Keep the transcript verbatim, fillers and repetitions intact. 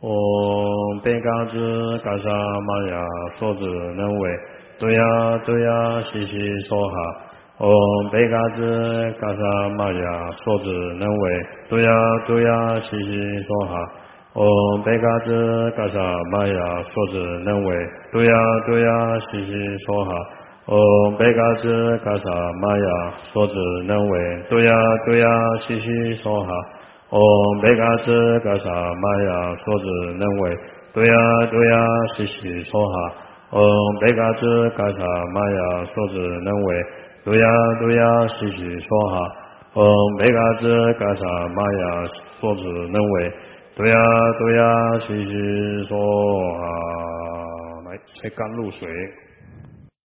嗡贝嘎吱嘎沙玛雅梭子能为对呀对呀西西梭哈。嗡贝嘎吱嘎沙玛雅梭子能为对呀对呀西西梭哈。嗡贝嘎吱嘎沙玛雅梭子能为对呀对呀西西梭哈。嗡贝嘎吱嘎沙玛雅梭子能为对呀对呀西西梭哈。嗡贝嘎吱嘎沙玛雅梭子能为对呀对呀西西梭哈。嗡贝嘎吱嘎沙玛雅梭子能为对呀对呀西西梭哈。嗡贝嘎吱嘎沙玛雅梭子能为对呀对呀西西梭哈。来，才刚入水。